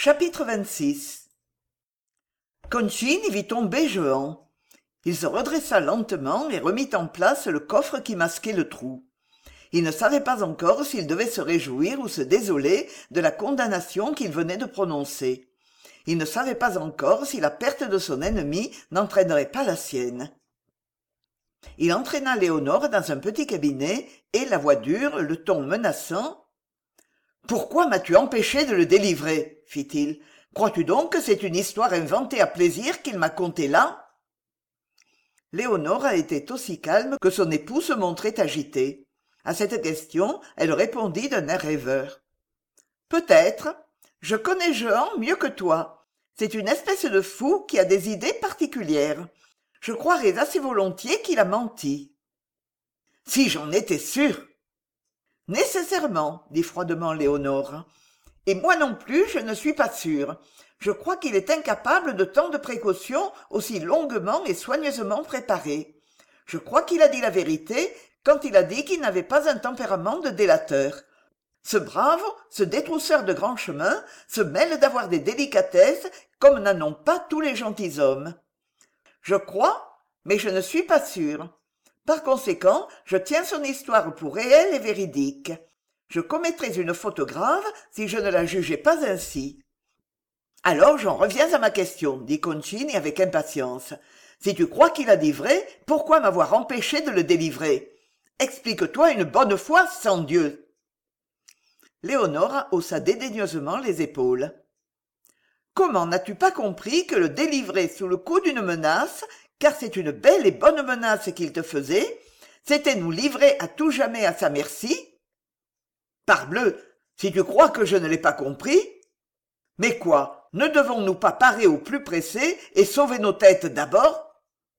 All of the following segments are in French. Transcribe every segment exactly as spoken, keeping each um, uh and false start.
Chapitre vingt-six. Concini vit tomber Jehan. Il se redressa lentement et remit en place le coffre qui masquait le trou. Il ne savait pas encore s'il devait se réjouir ou se désoler de la condamnation qu'il venait de prononcer. Il ne savait pas encore si la perte de son ennemi n'entraînerait pas la sienne. Il entraîna Lénore dans un petit cabinet et, la voix dure, le ton menaçant, « Pourquoi m'as-tu empêché de le délivrer ?» fit-il. « Crois-tu donc que c'est une histoire inventée à plaisir qu'il m'a contée là ?» Lénore était aussi calme que son époux se montrait agité. À cette question, elle répondit d'un air rêveur. « Peut-être. Je connais Jehan mieux que toi. C'est une espèce de fou qui a des idées particulières. Je croirais assez volontiers qu'il a menti. »« Si j'en étais sûre !»« Nécessairement, » dit froidement Lénore. « Et moi non plus, je ne suis pas sûre. Je crois qu'il est incapable de tant de précautions aussi longuement et soigneusement préparées. Je crois qu'il a dit la vérité quand il a dit qu'il n'avait pas un tempérament de délateur. Ce brave, ce détrousseur de grands chemins, se mêle d'avoir des délicatesses comme n'en ont pas tous les gentilshommes. Je crois, mais je ne suis pas sûre. Par conséquent, je tiens son histoire pour réelle et véridique. Je commettrais une faute grave si je ne la jugeais pas ainsi. »« Alors j'en reviens à ma question, » dit Concini avec impatience. « Si tu crois qu'il a dit vrai, pourquoi m'avoir empêché de le délivrer ? Explique-toi une bonne fois, sang Dieu !» Lénore haussa dédaigneusement les épaules. « Comment n'as-tu pas compris que le délivrer sous le coup d'une menace, car c'est une belle et bonne menace qu'il te faisait, c'était nous livrer à tout jamais à sa merci ? Parbleu, si tu crois que je ne l'ai pas compris. Mais quoi, ne devons-nous pas parer au plus pressé et sauver nos têtes d'abord ?»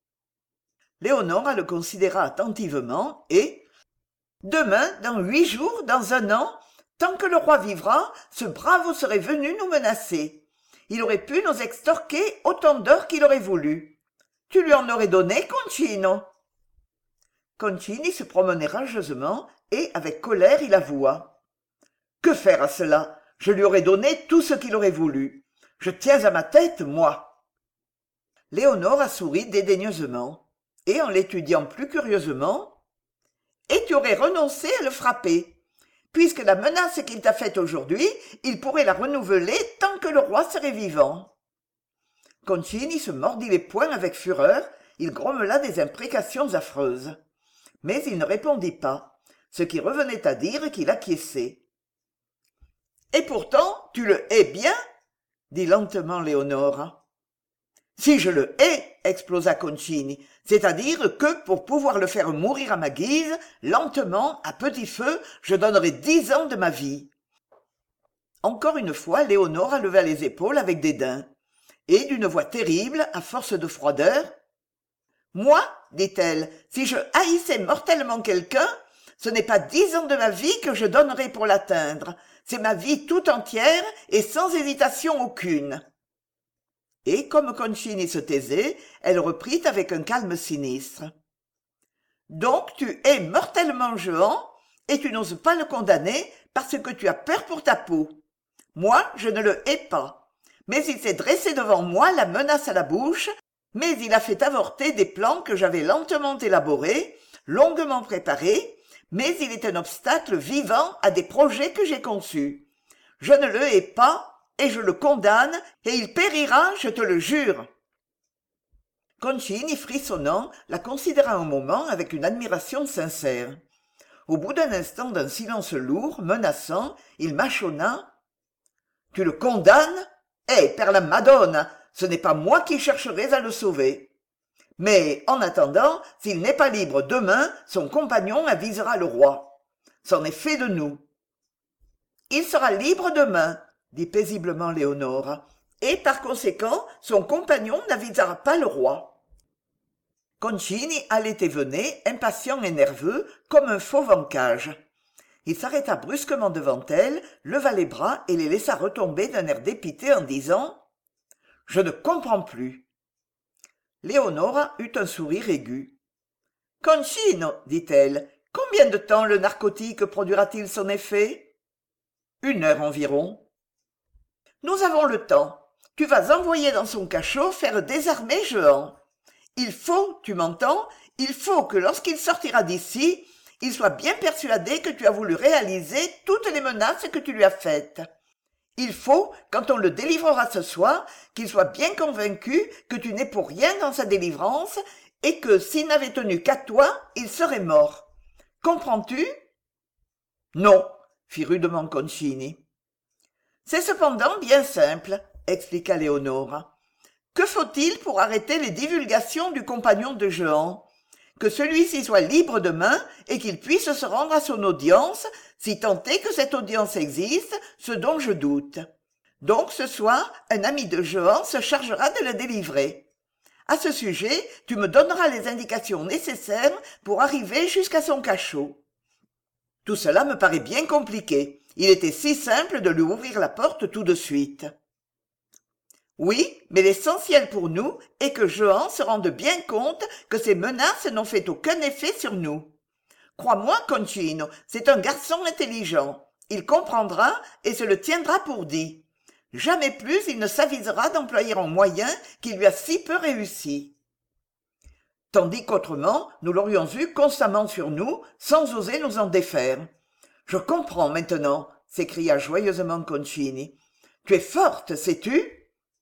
Lénore le considéra attentivement et « Demain, dans huit jours, dans un an, tant que le roi vivra, ce brave serait venu nous menacer. Il aurait pu nous extorquer autant d'heures qu'il aurait voulu. Tu lui en aurais donné, Concino ?» Concini se promenait rageusement et, avec colère, il avoua. « Que faire à cela ? Je lui aurais donné tout ce qu'il aurait voulu. Je tiens à ma tête, moi. » Lénore sourit dédaigneusement et, en l'étudiant plus curieusement, « Et tu aurais renoncé à le frapper. Puisque la menace qu'il t'a faite aujourd'hui, il pourrait la renouveler tant que le roi serait vivant. » Concini se mordit les poings avec fureur, il grommela des imprécations affreuses. Mais il ne répondit pas, ce qui revenait à dire qu'il acquiesçait. « Et pourtant, tu le hais bien ?» dit lentement Lénore. « Si je le hais, » explosa Concini, « c'est-à-dire que, pour pouvoir le faire mourir à ma guise, lentement, à petit feu, je donnerai dix ans de ma vie. » Encore une fois, Lénore leva les épaules avec dédain, et d'une voix terrible, à force de froideur, « Moi, dit-elle, si je haïssais mortellement quelqu'un, ce n'est pas dix ans de ma vie que je donnerais pour l'atteindre, c'est ma vie tout entière et sans hésitation aucune. » Et comme Concini se taisait, elle reprit avec un calme sinistre. « Donc tu hais mortellement Jehan, et tu n'oses pas le condamner parce que tu as peur pour ta peau. Moi, je ne le hais pas. Mais il s'est dressé devant moi la menace à la bouche, mais il a fait avorter des plans que j'avais lentement élaborés, longuement préparés, mais il est un obstacle vivant à des projets que j'ai conçus. Je ne le hais pas, et je le condamne, et il périra, je te le jure. » Concini, frissonnant, la considéra un moment avec une admiration sincère. Au bout d'un instant d'un silence lourd, menaçant, il mâchonna. « Tu le condamnes ? Eh, per la Madone, ce n'est pas moi qui chercherai à le sauver. Mais, en attendant, s'il n'est pas libre demain, son compagnon avisera le roi. C'en est fait de nous. »« Il sera libre demain, » dit paisiblement Lénore, « et par conséquent, son compagnon n'avisera pas le roi. » Concini allait et venait, impatient et nerveux, comme un fauve en cage. Il s'arrêta brusquement devant elle, leva les bras et les laissa retomber d'un air dépité en disant « Je ne comprends plus. » Lénore eut un sourire aigu. « Concino, dit-elle, combien de temps le narcotique produira-t-il son effet ? » Une heure environ. Nous avons le temps. Tu vas envoyer dans son cachot faire désarmer Jehan. Il faut, tu m'entends, il faut que lorsqu'il sortira d'ici, il soit bien persuadé que tu as voulu réaliser toutes les menaces que tu lui as faites. Il faut, quand on le délivrera ce soir, qu'il soit bien convaincu que tu n'es pour rien dans sa délivrance et que, s'il n'avait tenu qu'à toi, il serait mort. Comprends-tu? Non, fit rudement Concini. C'est cependant bien simple, expliqua Léonore. Que faut-il pour arrêter les divulgations du compagnon de Jehan? Que celui-ci soit libre demain et qu'il puisse se rendre à son audience, si tant est que cette audience existe, ce dont je doute. Donc ce soir, un ami de Jehan se chargera de le délivrer. À ce sujet, tu me donneras les indications nécessaires pour arriver jusqu'à son cachot. Tout cela me paraît bien compliqué. Il était si simple de lui ouvrir la porte tout de suite. Oui, mais l'essentiel pour nous est que Jehan se rende bien compte que ces menaces n'ont fait aucun effet sur nous. Crois-moi, Concino, c'est un garçon intelligent. Il comprendra et se le tiendra pour dit. Jamais plus il ne s'avisera d'employer un moyen qui lui a si peu réussi. Tandis qu'autrement, nous l'aurions eu constamment sur nous, sans oser nous en défaire. Je comprends maintenant, s'écria joyeusement Concini. Tu es forte, sais-tu?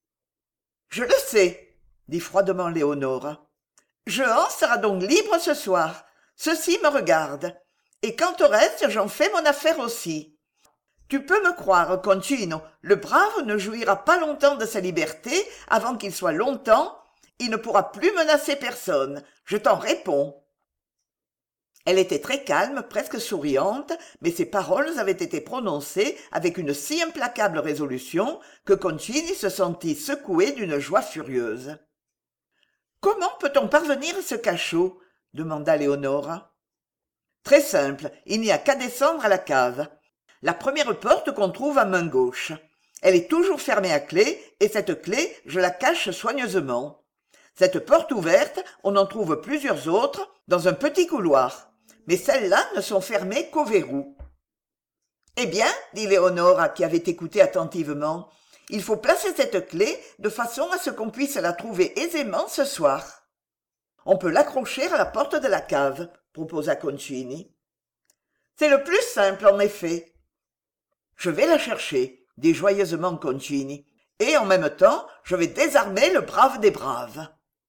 Je le sais, dit froidement Léonore. Jehan sera donc libre ce soir. Ceci me regarde. Et quant au reste, j'en fais mon affaire aussi. Tu peux me croire, Concino, le brave ne jouira pas longtemps de sa liberté avant qu'il soit longtemps. Il ne pourra plus menacer personne. Je t'en réponds. Elle était très calme, presque souriante, mais ses paroles avaient été prononcées avec une si implacable résolution que Concini se sentit secoué d'une joie furieuse. « Comment peut-on parvenir à ce cachot ?» demanda Léonore. « Très simple, il n'y a qu'à descendre à la cave. La première porte qu'on trouve à main gauche. Elle est toujours fermée à clé, et cette clé, je la cache soigneusement. Cette porte ouverte, on en trouve plusieurs autres, dans un petit couloir. Mais celles-là ne sont fermées qu'au verrou. « Eh bien, dit Léonore, qui avait écouté attentivement, il faut placer cette clé de façon à ce qu'on puisse la trouver aisément ce soir. On peut l'accrocher à la porte de la cave, proposa Concini. C'est le plus simple, en effet. Je vais la chercher, dit joyeusement Concini, et en même temps, je vais désarmer le brave des braves.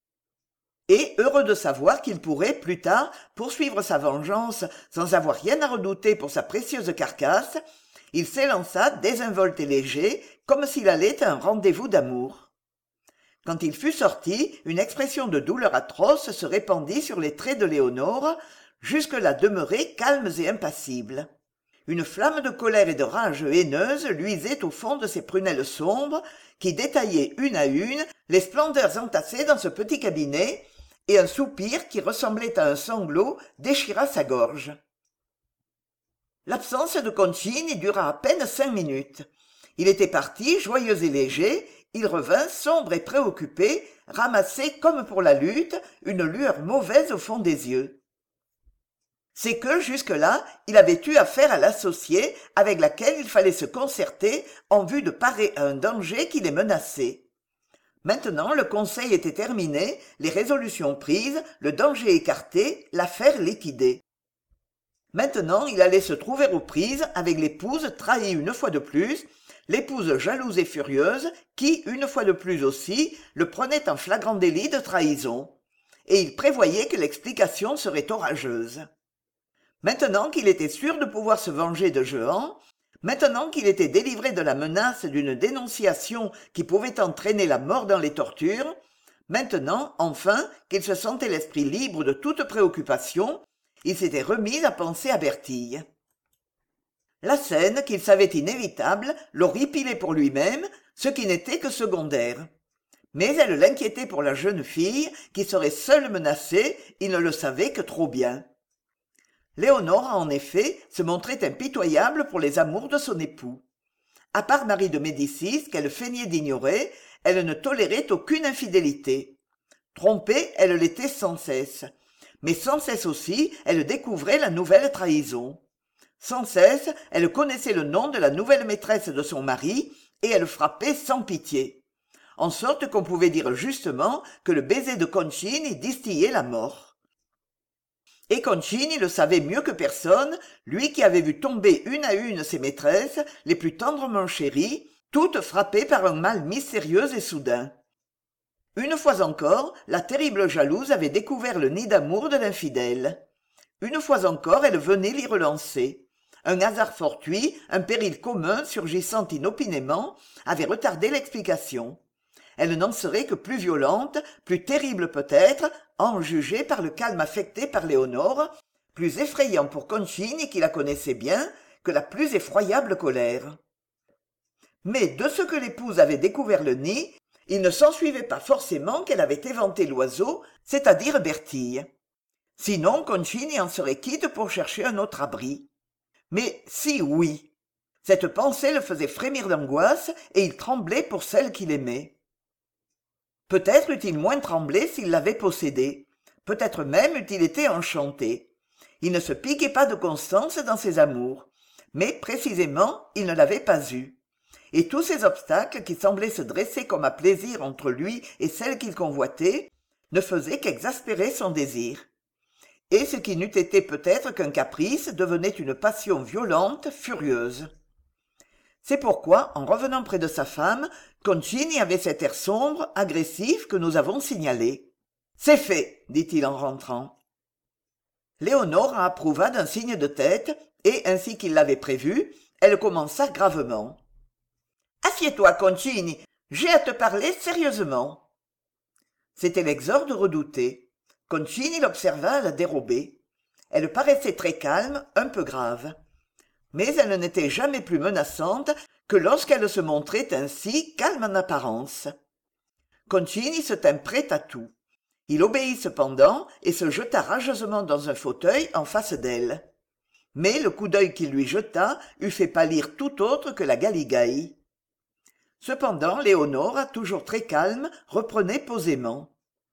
Et, heureux de savoir qu'il pourrait, plus tard, poursuivre sa vengeance sans avoir rien à redouter pour sa précieuse carcasse, il s'élança désinvolte et léger, comme s'il allait à un rendez-vous d'amour. Quand il fut sorti, une expression de douleur atroce se répandit sur les traits de Léonore, jusque-là demeurés calmes et impassibles. Une flamme de colère et de rage haineuse luisait au fond de ses prunelles sombres, qui détaillaient une à une les splendeurs entassées dans ce petit cabinet, et un soupir qui ressemblait à un sanglot déchira sa gorge. L'absence de Concini dura à peine cinq minutes. Il était parti, joyeux et léger, il revint sombre et préoccupé, ramassé comme pour la lutte, une lueur mauvaise au fond des yeux. C'est que, jusque-là, il avait eu affaire à l'associée avec laquelle il fallait se concerter en vue de parer à un danger qui les menaçait. Maintenant, le conseil était terminé, les résolutions prises, le danger écarté, l'affaire liquidée. Maintenant, il allait se trouver aux prises avec l'épouse trahie une fois de plus, l'épouse jalouse et furieuse qui, une fois de plus aussi, le prenait en flagrant délit de trahison. Et il prévoyait que l'explication serait orageuse. Maintenant qu'il était sûr de pouvoir se venger de Jehan, maintenant qu'il était délivré de la menace d'une dénonciation qui pouvait entraîner la mort dans les tortures, maintenant, enfin, qu'il se sentait l'esprit libre de toute préoccupation, il s'était remis à penser à Bertille. La scène, qu'il savait inévitable, l'horripilait pour lui-même, ce qui n'était que secondaire. Mais elle l'inquiétait pour la jeune fille, qui serait seule menacée, il ne le savait que trop bien. Léonore, en effet, se montrait impitoyable pour les amours de son époux. À part Marie de Médicis, qu'elle feignait d'ignorer, elle ne tolérait aucune infidélité. Trompée, elle l'était sans cesse. Mais sans cesse aussi, elle découvrait la nouvelle trahison. Sans cesse, elle connaissait le nom de la nouvelle maîtresse de son mari, et elle frappait sans pitié, en sorte qu'on pouvait dire justement que le baiser de Concini distillait la mort. Et Concini le savait mieux que personne, lui qui avait vu tomber une à une ses maîtresses, les plus tendrement chéries, toutes frappées par un mal mystérieux et soudain. Une fois encore, la terrible jalouse avait découvert le nid d'amour de l'infidèle. Une fois encore, elle venait l'y relancer. Un hasard fortuit, un péril commun surgissant inopinément, avait retardé l'explication. Elle n'en serait que plus violente, plus terrible peut-être, à en juger par le calme affecté par Léonore, plus effrayant pour Concini qui la connaissait bien, que la plus effroyable colère. Mais de ce que l'épouse avait découvert le nid, il ne s'ensuivait pas forcément qu'elle avait éventé l'oiseau, c'est-à-dire Bertille. Sinon, Concini en serait quitte pour chercher un autre abri. Mais si oui, cette pensée le faisait frémir d'angoisse et il tremblait pour celle qu'il aimait. Peut-être eût-il moins tremblé s'il l'avait possédée, peut-être même eût-il été enchanté. Il ne se piquait pas de constance dans ses amours, mais précisément il ne l'avait pas eue. Et tous ces obstacles qui semblaient se dresser comme à plaisir entre lui et celle qu'il convoitait ne faisaient qu'exaspérer son désir. Et ce qui n'eût été peut-être qu'un caprice devenait une passion violente, furieuse. C'est pourquoi, en revenant près de sa femme, Concini avait cet air sombre, agressif que nous avons signalé. « C'est fait, dit-il en rentrant. » Léonore approuva d'un signe de tête, et, ainsi qu'il l'avait prévu, elle commença gravement. « Assieds-toi, Concini, j'ai à te parler sérieusement. » C'était l'exorde redouté. Concini l'observa à la dérobée. Elle paraissait très calme, un peu grave. Mais elle n'était jamais plus menaçante que lorsqu'elle se montrait ainsi calme en apparence. Concini se tint prêt à tout. Il obéit cependant et se jeta rageusement dans un fauteuil en face d'elle. Mais le coup d'œil qu'il lui jeta eût fait pâlir tout autre que la Galigaï. Cependant, Léonore, toujours très calme, reprenait posément.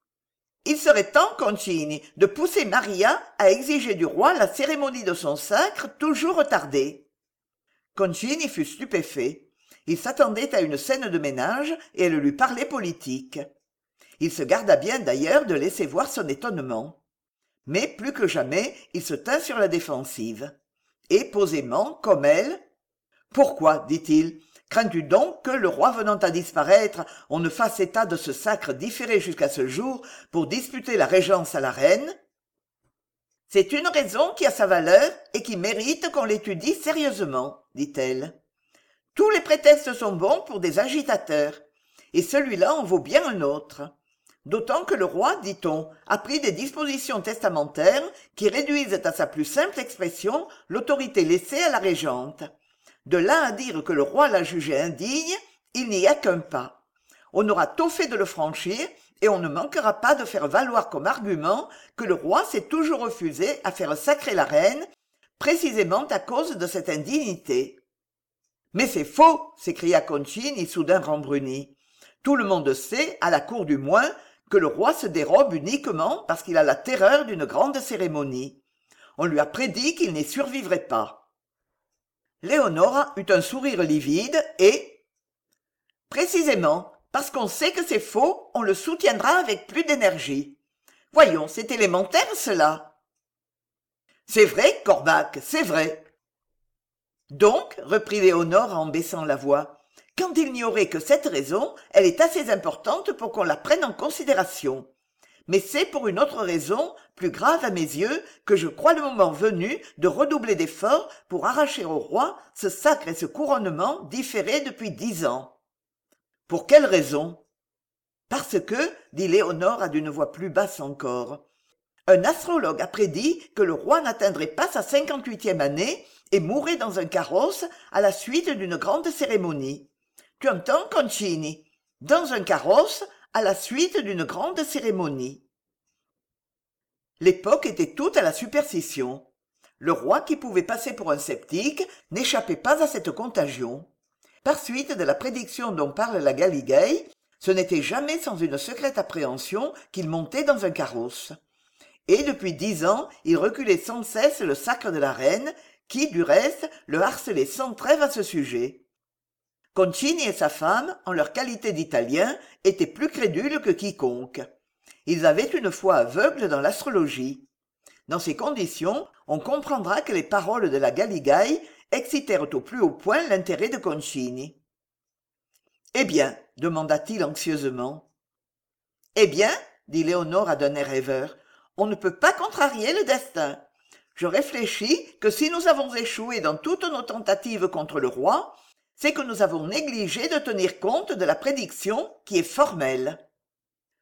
« Il serait temps, Concini, de pousser Maria à exiger du roi la cérémonie de son sacre toujours retardée. » Concini fut stupéfait. Il s'attendait à une scène de ménage et elle lui parlait politique. Il se garda bien d'ailleurs de laisser voir son étonnement. Mais plus que jamais, il se tint sur la défensive. Et posément, comme elle, « Pourquoi, dit-il, crains-tu donc que, le roi venant à disparaître, on ne fasse état de ce sacre différé jusqu'à ce jour pour disputer la régence à la reine ? C'est une raison qui a sa valeur et qui mérite qu'on l'étudie sérieusement, dit-elle. Tous les prétextes sont bons pour des agitateurs, et celui-là en vaut bien un autre. D'autant que le roi, dit-on, a pris des dispositions testamentaires qui réduisent à sa plus simple expression l'autorité laissée à la régente. De là à dire que le roi l'a jugé indigne, il n'y a qu'un pas. On aura tôt fait de le franchir, et on ne manquera pas de faire valoir comme argument que le roi s'est toujours refusé à faire sacrer la reine, précisément à cause de cette indignité. « Mais c'est faux !» s'écria Concini, soudain rembruni. « Tout le monde sait, à la cour du moins, que le roi se dérobe uniquement parce qu'il a la terreur d'une grande cérémonie. On lui a prédit qu'il n'y survivrait pas. » Léonore eut un sourire livide et « Précisément, parce qu'on sait que c'est faux, on le soutiendra avec plus d'énergie. Voyons, c'est élémentaire cela. »« C'est vrai, Corbac, c'est vrai. » Donc, reprit Léonore en baissant la voix, quand il n'y aurait que cette raison, elle est assez importante pour qu'on la prenne en considération. Mais c'est pour une autre raison, plus grave à mes yeux, que je crois le moment venu de redoubler d'efforts pour arracher au roi ce sacre et ce couronnement différés depuis dix ans. « Pour quelle raison ?»« Parce que, dit Léonore d'une voix plus basse encore, un astrologue a prédit que le roi n'atteindrait pas sa cinquante-huitième année et mourrait dans un carrosse à la suite d'une grande cérémonie. Tu entends, Concini ? Dans un carrosse à la suite d'une grande cérémonie. » L'époque était toute à la superstition. Le roi, qui pouvait passer pour un sceptique, n'échappait pas à cette contagion. Par suite de la prédiction dont parle la Galigaï, ce n'était jamais sans une secrète appréhension qu'il montait dans un carrosse. Et depuis dix ans, il reculait sans cesse le sacre de la reine, qui, du reste, le harcelait sans trêve à ce sujet. Concini et sa femme, en leur qualité d'Italiens, étaient plus crédules que quiconque. Ils avaient une foi aveugle dans l'astrologie. Dans ces conditions, on comprendra que les paroles de la Galigaï excitèrent au plus haut point l'intérêt de Concini. « Eh bien ?» demanda-t-il anxieusement. « Eh bien ?» dit Léonore d'un air rêveur, « on ne peut pas contrarier le destin. Je réfléchis que si nous avons échoué dans toutes nos tentatives contre le roi, c'est que nous avons négligé de tenir compte de la prédiction qui est formelle. »« Peut-être, »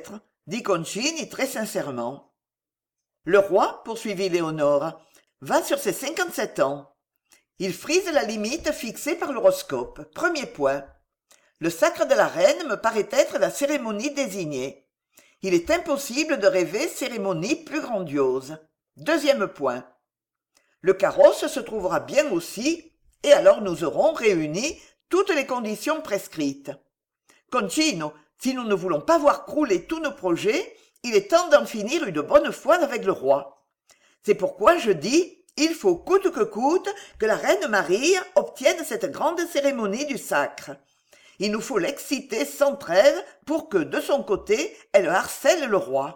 dit Concini très sincèrement. « Le roi, poursuivit Léonore, va sur ses cinquante-sept ans. Il frise la limite fixée par l'horoscope. Premier point. Le sacre de la reine me paraît être la cérémonie désignée. Il est impossible de rêver cérémonie plus grandiose. Deuxième point. Le carrosse se trouvera bien aussi, et alors nous aurons réuni toutes les conditions prescrites. Concino, si nous ne voulons pas voir crouler tous nos projets, il est temps d'en finir une bonne fois avec le roi. C'est pourquoi je dis, il faut coûte que coûte que la reine Marie obtienne cette grande cérémonie du sacre. Il nous faut l'exciter sans trêve pour que, de son côté, elle harcèle le roi. »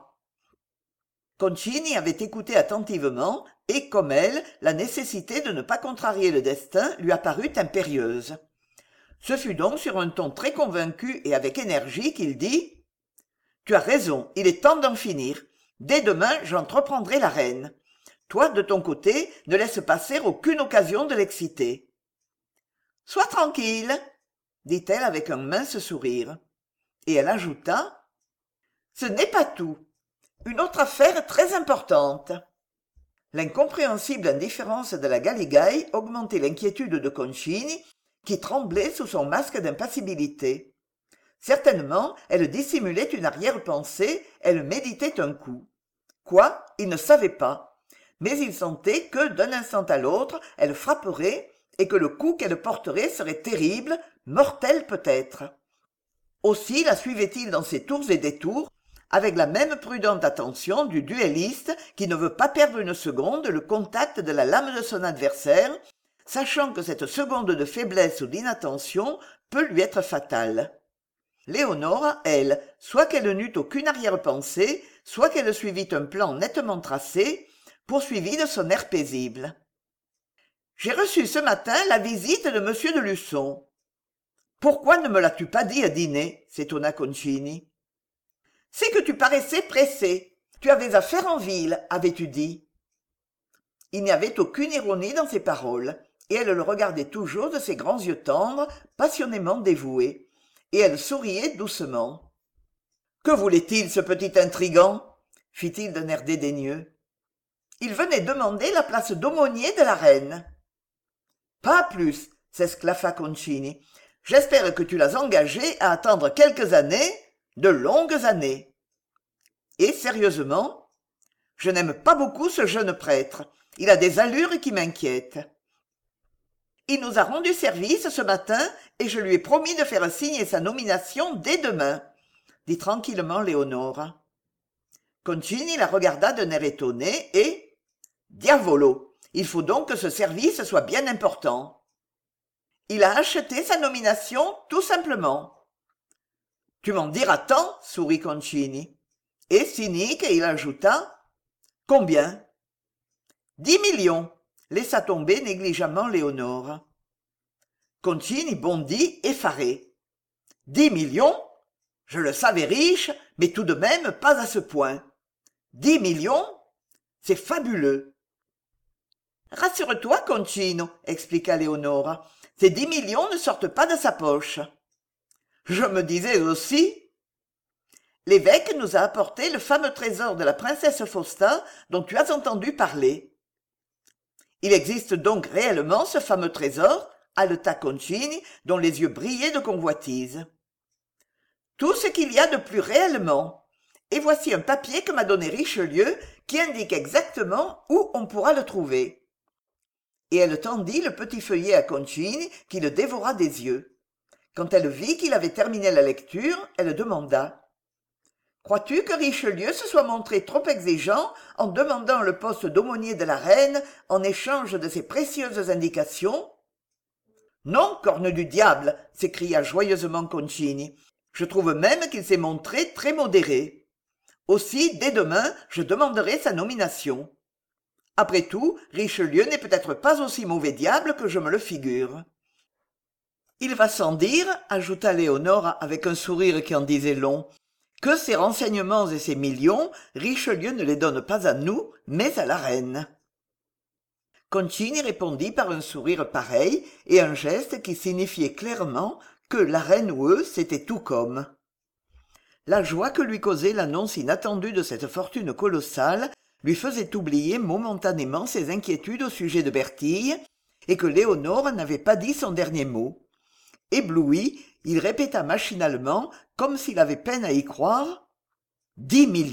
Concini avait écouté attentivement, et, comme elle, la nécessité de ne pas contrarier le destin lui apparut impérieuse. Ce fut donc sur un ton très convaincu et avec énergie qu'il dit « Tu as raison, il est temps d'en finir. Dès demain, j'entreprendrai la reine. Toi, de ton côté, ne laisse passer aucune occasion de l'exciter. »« Sois tranquille, » dit-elle avec un mince sourire. Et elle ajouta « Ce n'est pas tout. Une autre affaire très importante. » L'incompréhensible indifférence de la Galigaï augmentait l'inquiétude de Concini, qui tremblait sous son masque d'impassibilité. Certainement, elle dissimulait une arrière-pensée, elle méditait un coup. Quoi, il ne savait pas. Mais il sentait que, d'un instant à l'autre, elle frapperait, et que le coup qu'elle porterait serait terrible, mortel peut-être. Aussi la suivait-il dans ses tours et détours, avec la même prudente attention du duelliste qui ne veut pas perdre une seconde le contact de la lame de son adversaire, sachant que cette seconde de faiblesse ou d'inattention peut lui être fatale. Léonore, elle, soit qu'elle n'eût aucune arrière-pensée, soit qu'elle suivît un plan nettement tracé, poursuivit de son air paisible. « J'ai reçu ce matin la visite de monsieur de Luçon. »« Pourquoi ne me l'as-tu pas dit à dîner ?» s'étonna Concini. « C'est que tu paraissais pressé. Tu avais affaire en ville, avais-tu dit ?» Il n'y avait aucune ironie dans ses paroles, et elle le regardait toujours de ses grands yeux tendres, passionnément dévoués, et elle souriait doucement. « Que voulait-il, ce petit intrigant ?» fit-il d'un air dédaigneux. « Il venait demander la place d'aumônier de la reine. »« Pas plus, » s'esclaffa Concini. « J'espère que tu l'as engagé à attendre quelques années, de longues années. » Et sérieusement, « Je n'aime pas beaucoup ce jeune prêtre. Il a des allures qui m'inquiètent. » « Il nous a rendu service ce matin et je lui ai promis de faire signer sa nomination dès demain, » dit tranquillement Léonore. Concini la regarda d'un air étonné et « Diavolo, il faut donc que ce service soit bien important. » Il a acheté sa nomination tout simplement. « Tu m'en diras tant, » sourit Concini. Et cynique, il ajouta « Combien ?»« Dix millions » laissa tomber négligemment Léonore. Concini bondit, effaré. « Dix millions ? Je le savais riche, mais tout de même pas à ce point. Dix millions ? C'est fabuleux. »« Rassure-toi, Concino, » expliqua Léonore, « ces dix millions ne sortent pas de sa poche. »« Je me disais aussi. » L'évêque nous a apporté le fameux trésor de la princesse Fausta dont tu as entendu parler. Il existe donc réellement ce fameux trésor, haleta Concini, dont les yeux brillaient de convoitise. Tout ce qu'il y a de plus réellement. Et voici un papier que m'a donné Richelieu qui indique exactement où on pourra le trouver. Et elle tendit le petit feuillet à Concini qui le dévora des yeux. Quand elle vit qu'il avait terminé la lecture, elle demanda « Crois-tu que Richelieu se soit montré trop exigeant en demandant le poste d'aumônier de la reine en échange de ces précieuses indications ?»« Non, corne du diable, s'écria joyeusement Concini. Je trouve même qu'il s'est montré très modéré. Aussi, dès demain, je demanderai sa nomination. Après tout, Richelieu n'est peut-être pas aussi mauvais diable que je me le figure. Il va sans dire, ajouta Léonore avec un sourire qui en disait long, que ces renseignements et ces millions, Richelieu ne les donne pas à nous, mais à la reine. Concini répondit par un sourire pareil et un geste qui signifiait clairement que la reine ou eux, c'était tout comme. La joie que lui causait l'annonce inattendue de cette fortune colossale lui faisait oublier momentanément ses inquiétudes au sujet de Bertille, et que Léonore n'avait pas dit son dernier mot. Ébloui, il répéta machinalement, comme s'il avait peine à y croire, « Dix millions !»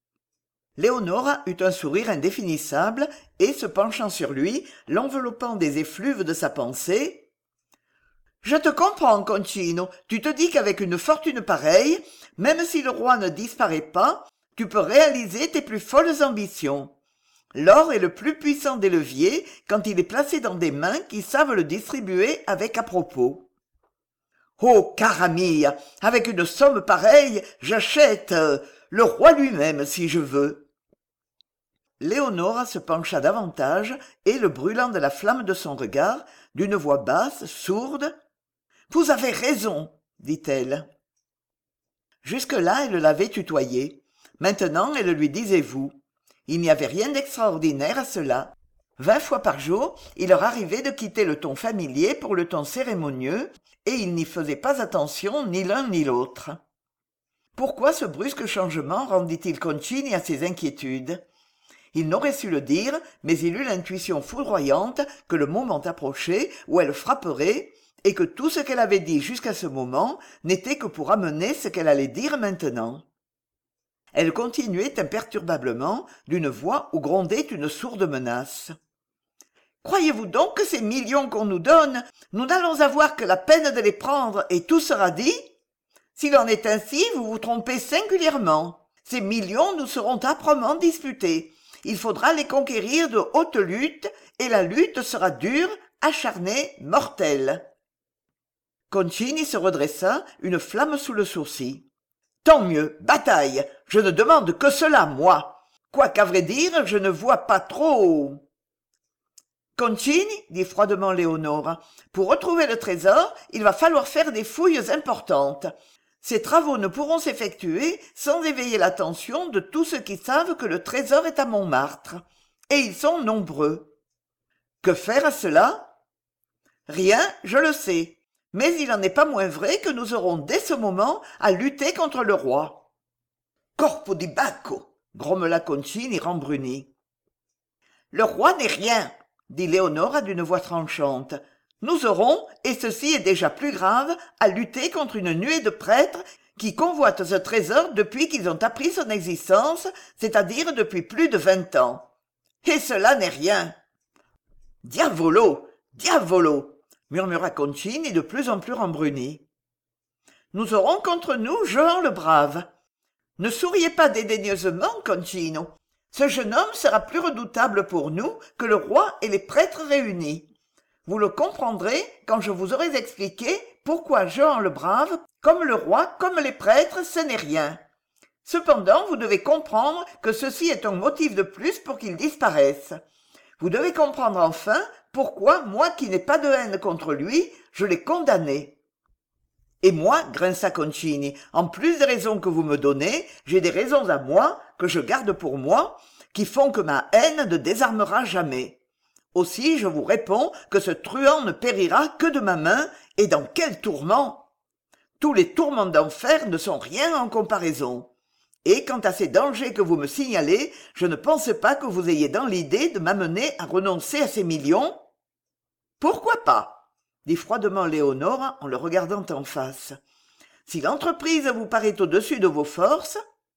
Léonore eut un sourire indéfinissable et, se penchant sur lui, l'enveloppant des effluves de sa pensée, « Je te comprends, Concino, tu te dis qu'avec une fortune pareille, même si le roi ne disparaît pas, tu peux réaliser tes plus folles ambitions. L'or est le plus puissant des leviers quand il est placé dans des mains qui savent le distribuer avec à-propos. Oh, Caramille, avec une somme pareille, j'achète euh, le roi lui-même, si je veux. » Léonore se pencha davantage et, le brûlant de la flamme de son regard, d'une voix basse, sourde, « Vous avez raison, dit-elle. » Jusque-là, elle l'avait tutoyé. Maintenant, elle lui disait « vous ». Il n'y avait rien d'extraordinaire à cela. Vingt fois par jour, il leur arrivait de quitter le ton familier pour le ton cérémonieux, et ils n'y faisaient pas attention ni l'un ni l'autre. Pourquoi ce brusque changement rendit-il Concini à ses inquiétudes? Il n'aurait su le dire, mais il eut l'intuition foudroyante que le moment approchait où elle frapperait, et que tout ce qu'elle avait dit jusqu'à ce moment n'était que pour amener ce qu'elle allait dire maintenant. Elle continuait imperturbablement, d'une voix où grondait une sourde menace. « Croyez-vous donc que ces millions qu'on nous donne, nous n'allons avoir que la peine de les prendre et tout sera dit? S'il en est ainsi, vous vous trompez singulièrement. Ces millions nous seront âprement disputés. Il faudra les conquérir de haute lutte, et la lutte sera dure, acharnée, mortelle. » Concini se redressa, une flamme sous le sourcil. « Tant mieux, bataille. Je ne demande que cela, moi. Quoiqu'à vrai dire, je ne vois pas trop. » Concini, dit froidement Léonore, pour retrouver le trésor, il va falloir faire des fouilles importantes. Ces travaux ne pourront s'effectuer sans éveiller l'attention de tous ceux qui savent que le trésor est à Montmartre. Et ils sont nombreux. Que faire à cela? Rien, je le sais. Mais il n'en est pas moins vrai que nous aurons dès ce moment à lutter contre le roi. Corpo di Bacco, grommela Concini rembruni. Le roi n'est rien, dit Léonore d'une voix tranchante. Nous aurons, et ceci est déjà plus grave, à lutter contre une nuée de prêtres qui convoitent ce trésor depuis qu'ils ont appris son existence, c'est-à-dire depuis plus de vingt ans. Et cela n'est rien. Diavolo, diavolo, murmura Concini de plus en plus rembruni. Nous aurons contre nous Jehan le Brave. Ne souriez pas dédaigneusement, Concino. Ce jeune homme sera plus redoutable pour nous que le roi et les prêtres réunis. Vous le comprendrez quand je vous aurai expliqué pourquoi Jehan le Brave, comme le roi, comme les prêtres, ce n'est rien. Cependant, vous devez comprendre que ceci est un motif de plus pour qu'il disparaisse. Vous devez comprendre enfin pourquoi, moi qui n'ai pas de haine contre lui, je l'ai condamné. Et moi, grinça Concini, en plus des raisons que vous me donnez, j'ai des raisons à moi, que je garde pour moi, qui font que ma haine ne désarmera jamais. Aussi, je vous réponds que ce truand ne périra que de ma main, et dans quel tourment! Tous les tourments d'enfer ne sont rien en comparaison. Et quant à ces dangers que vous me signalez, je ne pense pas que vous ayez dans l'idée de m'amener à renoncer à ces millions. Pourquoi pas? Dit froidement Léonore en le regardant en face. Si l'entreprise vous paraît au-dessus de vos forces...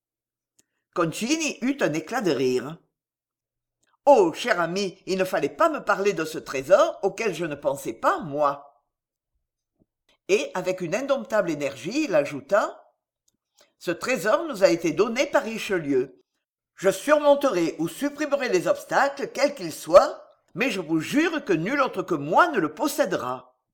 Concini eut un éclat de rire. « Oh, cher ami, il ne fallait pas me parler de ce trésor auquel je ne pensais pas, moi. » Et, avec une indomptable énergie, il ajouta « Ce trésor nous a été donné par Richelieu. Je surmonterai ou supprimerai les obstacles, quels qu'ils soient, mais je vous jure que nul autre que moi ne le possédera.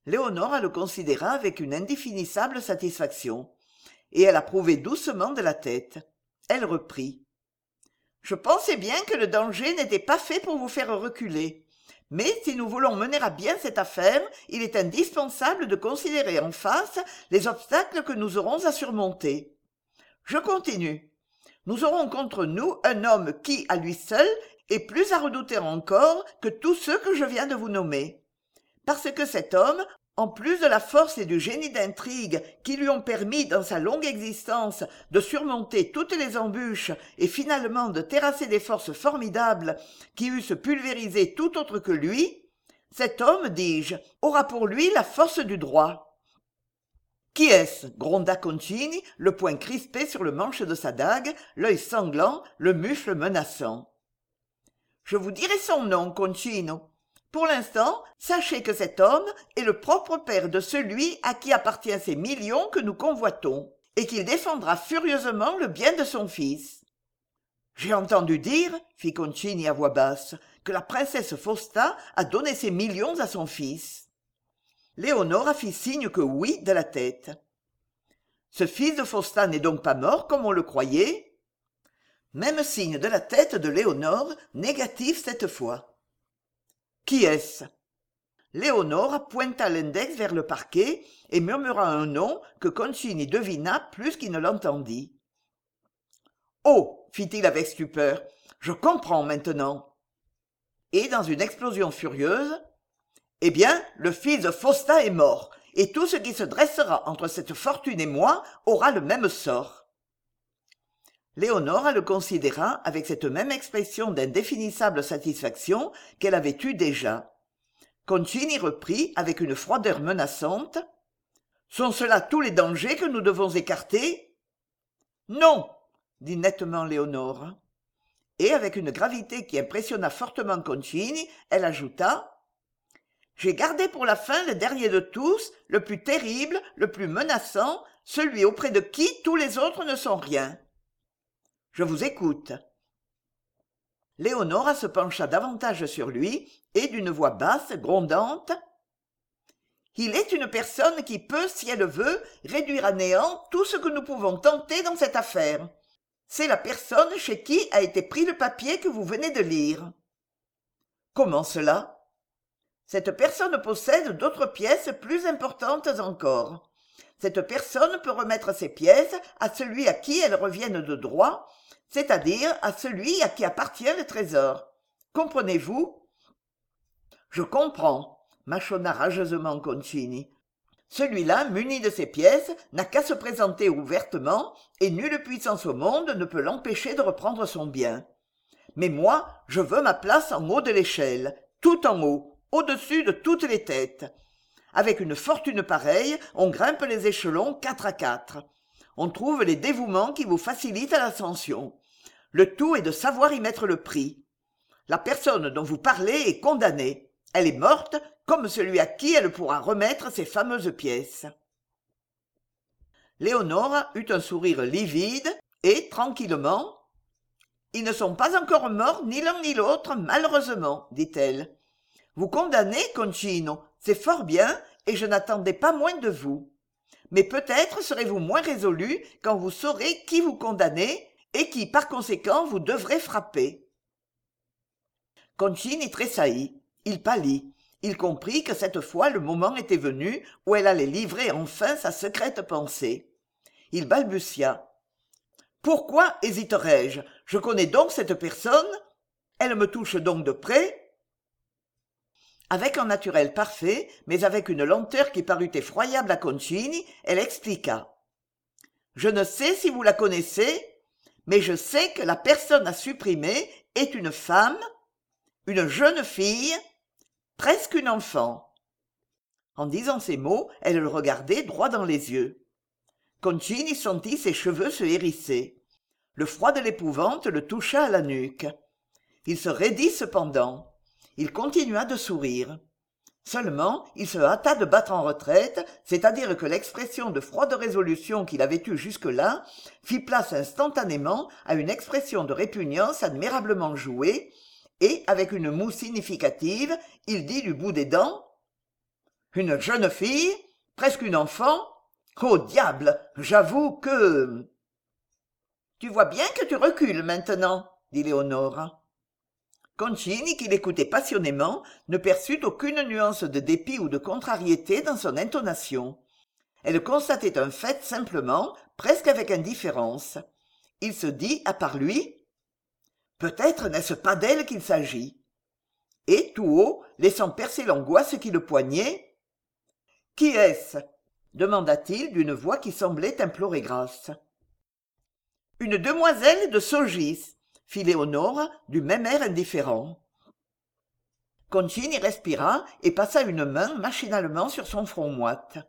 Léonora le considéra avec une indéfinissable satisfaction, et elle approuvait doucement de la tête. Elle reprit. « Je pensais bien que le danger n'était pas fait pour vous faire reculer. Mais si nous voulons mener à bien cette affaire, il est indispensable de considérer en face les obstacles que nous aurons à surmonter. Je continue. Nous aurons contre nous un homme qui, à lui seul, est plus à redouter encore que tous ceux que je viens de vous nommer. Parce que cet homme, en plus de la force et du génie d'intrigue qui lui ont permis dans sa longue existence de surmonter toutes les embûches et finalement de terrasser des forces formidables qui eussent pulvérisé tout autre que lui, cet homme, dis-je, aura pour lui la force du droit. » « Qui est-ce » gronda Concini, le poing crispé sur le manche de sa dague, l'œil sanglant, le mufle menaçant. « Je vous dirai son nom, Concino. Pour l'instant, sachez que cet homme est le propre père de celui à qui appartiennent ces millions que nous convoitons, et qu'il défendra furieusement le bien de son fils. »« J'ai entendu dire, » fit Concini à voix basse, « que la princesse Fausta a donné ses millions à son fils. » Léonora fit signe que oui de la tête. « Ce fils de Fausta n'est donc pas mort comme on le croyait ?» Même signe de la tête de Léonore, négatif cette fois. « Qui est-ce » Léonore pointa l'index vers le parquet et murmura un nom que Concini devina plus qu'il ne l'entendit. « Oh » fit-il avec stupeur, « je comprends maintenant. » Et dans une explosion furieuse, « Eh bien, le fils de Fausta est mort, et tout ce qui se dressera entre cette fortune et moi aura le même sort. » Léonora le considéra avec cette même expression d'indéfinissable satisfaction qu'elle avait eue déjà. Concini reprit avec une froideur menaçante. « Sont cela tous les dangers que nous devons écarter ?»« Non !» dit nettement Léonore. Et avec une gravité qui impressionna fortement Concini, elle ajouta « J'ai gardé pour la fin le dernier de tous, le plus terrible, le plus menaçant, celui auprès de qui tous les autres ne sont rien. Je vous écoute. » Léonora se pencha davantage sur lui et d'une voix basse, grondante, « Il est une personne qui peut, si elle veut, réduire à néant tout ce que nous pouvons tenter dans cette affaire. C'est la personne chez qui a été pris le papier que vous venez de lire. »« Comment cela ?» Cette personne possède d'autres pièces plus importantes encore. Cette personne peut remettre ces pièces à celui à qui elles reviennent de droit, c'est-à-dire à celui à qui appartient le trésor. Comprenez-vous ? Je comprends, mâchonna rageusement Concini. Celui-là, muni de ces pièces, n'a qu'à se présenter ouvertement, et nulle puissance au monde ne peut l'empêcher de reprendre son bien. Mais moi, je veux ma place en haut de l'échelle, tout en haut, au-dessus de toutes les têtes. Avec une fortune pareille, on grimpe les échelons quatre à quatre. On trouve les dévouements qui vous facilitent l'ascension. Le tout est de savoir y mettre le prix. La personne dont vous parlez est condamnée. Elle est morte, comme celui à qui elle pourra remettre ces fameuses pièces. Léonore eut un sourire livide et, tranquillement, « Ils ne sont pas encore morts, ni l'un ni l'autre, malheureusement, dit-elle. Vous condamnez, Concino, c'est fort bien, et je n'attendais pas moins de vous. Mais peut-être serez-vous moins résolu quand vous saurez qui vous condamnez et qui, par conséquent, vous devrez frapper. » Concini tressaillit. Il pâlit. Il comprit que cette fois le moment était venu où elle allait livrer enfin sa secrète pensée. Il balbutia. « Pourquoi hésiterais-je ? Je connais donc cette personne ? Elle me touche donc de près ? » Avec un naturel parfait, mais avec une lenteur qui parut effroyable à Concini, elle expliqua. « Je ne sais si vous la connaissez, mais je sais que la personne à supprimer est une femme, une jeune fille, presque une enfant. » En disant ces mots, elle le regardait droit dans les yeux. Concini sentit ses cheveux se hérisser. Le froid de l'épouvante le toucha à la nuque. Il se raidit cependant. Il continua de sourire. Seulement, il se hâta de battre en retraite, c'est-à-dire que l'expression de froide résolution qu'il avait eue jusque-là fit place instantanément à une expression de répugnance admirablement jouée, et, avec une moue significative, il dit du bout des dents Une jeune fille? Presque une enfant? Au diable, j'avoue que... Tu vois bien que tu recules maintenant, dit Léonore. Concini, qui l'écoutait passionnément, ne perçut aucune nuance de dépit ou de contrariété dans son intonation. Elle constatait un fait simplement, presque avec indifférence. Il se dit, à part lui, « Peut-être n'est-ce pas d'elle qu'il s'agit ?» Et, tout haut, laissant percer l'angoisse qui le poignait, « Qui est-ce » demanda-t-il d'une voix qui semblait implorer grâce. « Une demoiselle de Sogis » fit Léonore du même air indifférent. Concini respira et passa une main machinalement sur son front moite.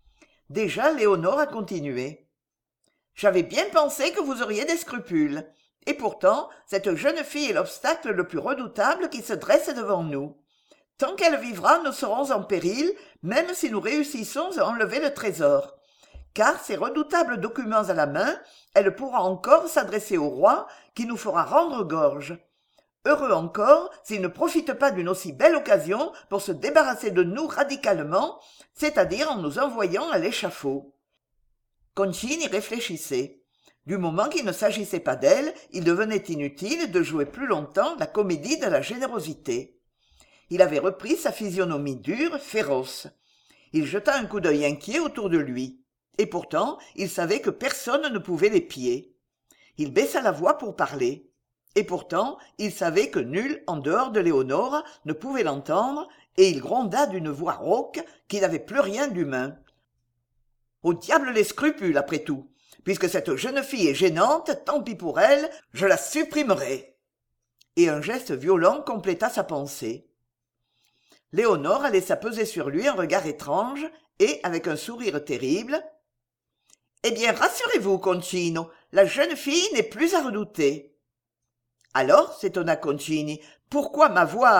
Déjà Léonore a continué. « J'avais bien pensé que vous auriez des scrupules. Et pourtant, cette jeune fille est l'obstacle le plus redoutable qui se dresse devant nous. Tant qu'elle vivra, nous serons en péril, même si nous réussissons à enlever le trésor. Car, ces redoutables documents à la main, elle pourra encore s'adresser au roi, qui nous fera rendre gorge. Heureux encore s'il ne profite pas d'une aussi belle occasion pour se débarrasser de nous radicalement, c'est-à-dire en nous envoyant à l'échafaud. » Concini réfléchissait. Du moment qu'il ne s'agissait pas d'elle, il devenait inutile de jouer plus longtemps la comédie de la générosité. Il avait repris sa physionomie dure, féroce. Il jeta un coup d'œil inquiet autour de lui. Et pourtant, il savait que personne ne pouvait l'épier. Il baissa la voix pour parler. Et pourtant, il savait que nul, en dehors de Léonore, ne pouvait l'entendre, et il gronda d'une voix rauque qui n'avait plus rien d'humain. « Au diable les scrupules, après tout! Puisque cette jeune fille est gênante, tant pis pour elle, je la supprimerai. » Et un geste violent compléta sa pensée. Léonore laissa peser sur lui un regard étrange, et, avec un sourire terrible, « Eh bien, rassurez-vous, Concino, la jeune fille n'est plus à redouter. » « Alors, s'étonna Concini, pourquoi m'avoir ?»«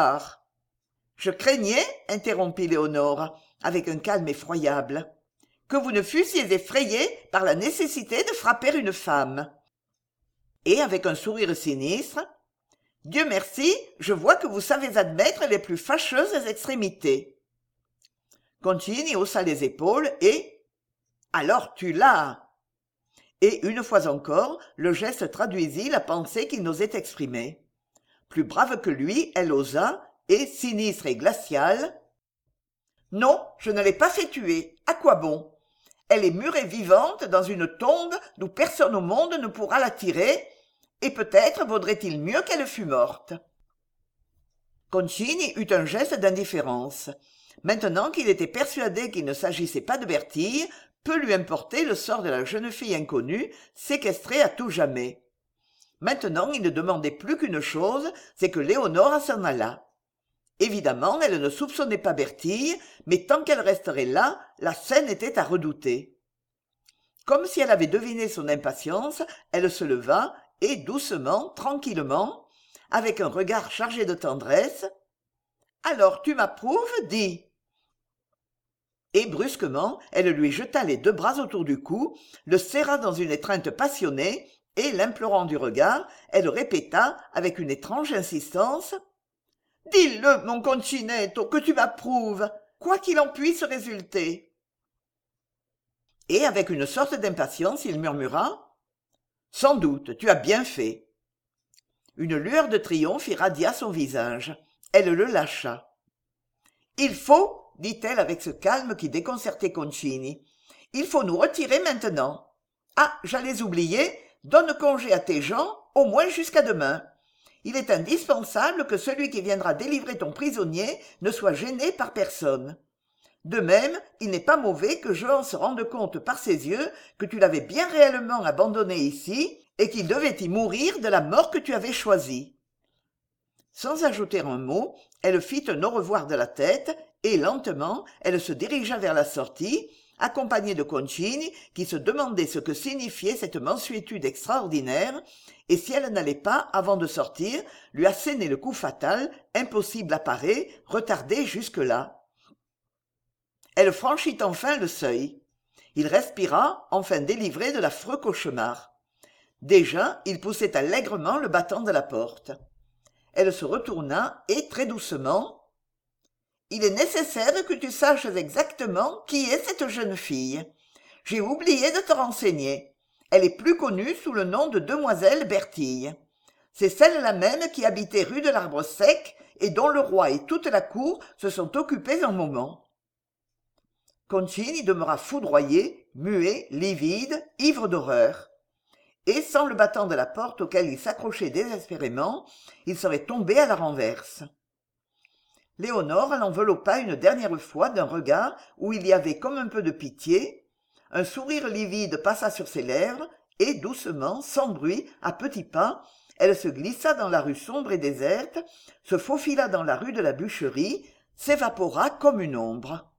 Je craignais, interrompit Léonore, avec un calme effroyable, que vous ne fussiez effrayé par la nécessité de frapper une femme. » Et, avec un sourire sinistre, « Dieu merci, je vois que vous savez admettre les plus fâcheuses extrémités. » Concini haussa les épaules et « Alors tu l'as !» Et une fois encore, le geste traduisit la pensée qu'il n'osait exprimer. Plus brave que lui, elle osa, et, sinistre et glaciale, « Non, je ne l'ai pas fait tuer. À quoi bon? Elle est murée vivante dans une tombe d'où personne au monde ne pourra la tirer, et peut-être vaudrait-il mieux qu'elle fût morte. » Concini eut un geste d'indifférence. Maintenant qu'il était persuadé qu'il ne s'agissait pas de Bertille, peu lui importait le sort de la jeune fille inconnue, séquestrée à tout jamais. Maintenant, il ne demandait plus qu'une chose, c'est que Léonore s'en allât. Évidemment, elle ne soupçonnait pas Bertille, mais tant qu'elle resterait là, la scène était à redouter. Comme si elle avait deviné son impatience, elle se leva et, doucement, tranquillement, avec un regard chargé de tendresse, « Alors, tu m'approuves, dis !» Et brusquement, elle lui jeta les deux bras autour du cou, le serra dans une étreinte passionnée, et, l'implorant du regard, elle répéta, avec une étrange insistance, « Dis-le, mon Concinetto, que tu m'approuves, quoi qu'il en puisse résulter. » Et, avec une sorte d'impatience, il murmura, « Sans doute, tu as bien fait. » Une lueur de triomphe irradia son visage. Elle le lâcha. « Il faut, » dit-elle avec ce calme qui déconcertait Concini, « il faut nous retirer maintenant. Ah, j'allais oublier, donne congé à tes gens, au moins jusqu'à demain. Il est indispensable que celui qui viendra délivrer ton prisonnier ne soit gêné par personne. De même, il n'est pas mauvais que Jehan se rende compte par ses yeux que tu l'avais bien réellement abandonné ici et qu'il devait y mourir de la mort que tu avais choisie. » Sans ajouter un mot, elle fit un au revoir de la tête et, lentement, elle se dirigea vers la sortie, accompagnée de Concini, qui se demandait ce que signifiait cette mansuétude extraordinaire, et si elle n'allait pas, avant de sortir, lui asséner le coup fatal, impossible à parer, retardé jusque-là. Elle franchit enfin le seuil. Il respira, enfin délivré de l'affreux cauchemar. Déjà, il poussait allègrement le battant de la porte. Elle se retourna et, très doucement, il est nécessaire que tu saches exactement qui est cette jeune fille. J'ai oublié de te renseigner. Elle est plus connue sous le nom de demoiselle Bertille. C'est celle-là même qui habitait rue de l'Arbre Sec et dont le roi et toute la cour se sont occupés un moment. Concini demeura foudroyé, muet, livide, ivre d'horreur. Et sans le battant de la porte auquel il s'accrochait désespérément, il serait tombé à la renverse. Léonore l'enveloppa une dernière fois d'un regard où il y avait comme un peu de pitié. Un sourire livide passa sur ses lèvres, et doucement, sans bruit, à petits pas, elle se glissa dans la rue sombre et déserte, se faufila dans la rue de la Bûcherie, s'évapora comme une ombre.